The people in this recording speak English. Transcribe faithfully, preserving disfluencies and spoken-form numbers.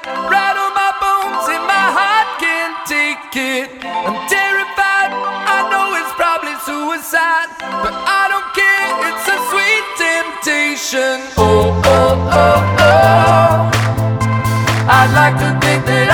rattle my bones and my heart can't take it. I'm terrified, I know it's probably suicide, but I don't care, it's a sweet temptation. Oh, oh, oh, oh, I'd like to think that